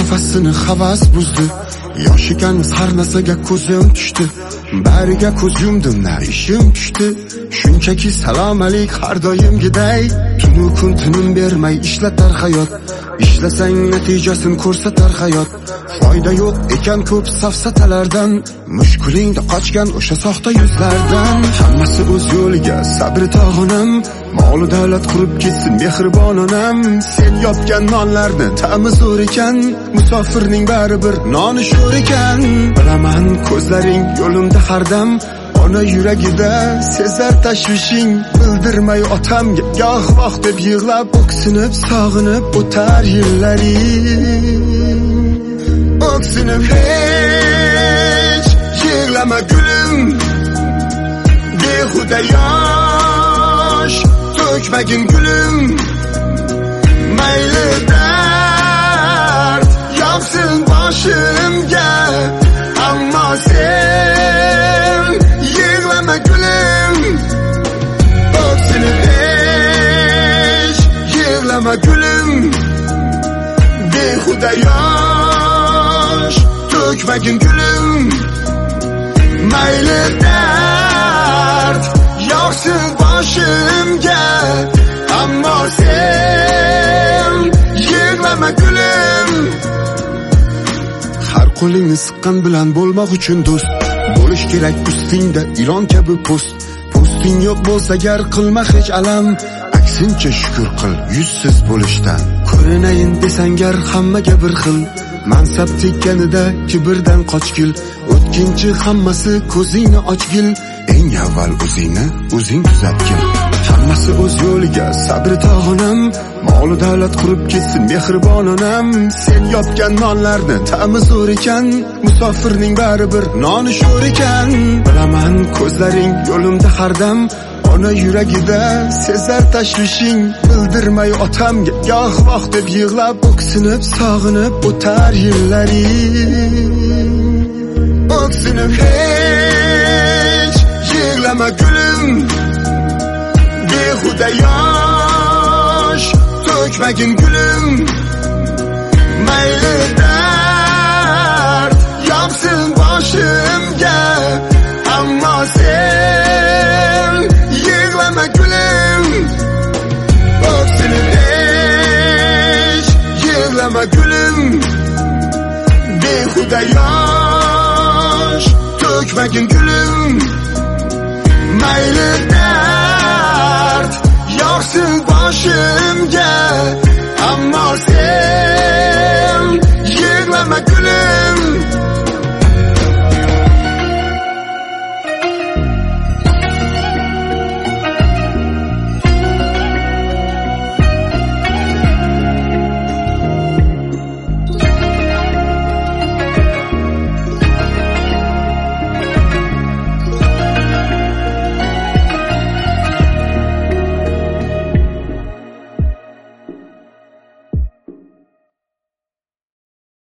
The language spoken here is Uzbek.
nafasini havas buzdi. Yosh ekanmiz har narsaga ko'zim tushdi. Bariga ko'z yumdim, na ishim tushdi. Shunchaki salom alik har doimgiday. Tunu kun tinim bermay ishlatar hayot. Ishlasang natijasini ko'rsatar hayot. Foyda yo'q ekan ko'p safsatalardan. Mushkulingda qochgan o'sha soxta yuzlardan. Hammasi o'z yo'liga, sabr tog'onam. Mol davlat qurib ketsin mehribon onam. Sen yopgan nonlarni ta'mi zo'r ekan. Musofirning bari bir noni sho'r ekan. Bilaman ko'zlaring yo'limda hardam. Ona yuragida sezar tashvishing. Bildirmay otamga goh voh deb yig'lab, o'ksinib sog'inib o'tar yillaring. O'ksinib hech yig'lama gulim, behuda yosh to'kmagin gulim. Mayli dard yopsin boshimga, ammo sen yig'lama gulim. O'ksinib hech yig'lama gulim, behuda yosh to'kmagin gulim. Mayli dard yopsin boshimga, ammo sen yig'lama gulim. Har qo'lingni siqqan bilan bo'lmoq uchun do'st. Bo'lish kerak ustingda ilon kabi post. Posting yo'q bo'lsa gar qilma hech alam. Aksincha shukr qil yuzsiz bo'lishdan. Ko'rinayin desang gar hammaga bir xil. Mansab tekkanida kibrdan qochgil. O'tkinchi hammasi ko'zingni ochgil. Eng avval o'zingni o'zing tuzatgil. Hammasi o'z yo'liga, sabr tog'onam. Mol davlat qurib ketsin mehribon onam. Sen yopgan nonlarni ta'mi zo'r ekan. Musofirning bari bir noni sho'r ekan. Bilaman ko'zlaring yo'limda hardam. Ona yuragida sezar tashvishing. Bildirmay otamga goh voh deb yig'lab, o'ksinib sog'inib o'tar yillaring. O'ksinib hech yig'lama gulim, behuda yosh to'kmagin gulim. Mayli dard yopsin boshimga, ammo sen yig'lama gulim. O'ksinib hech yig'lama gulim, behuda yosh to'kmagin gulim. Mayli dard yopsin boshimga, ammo sen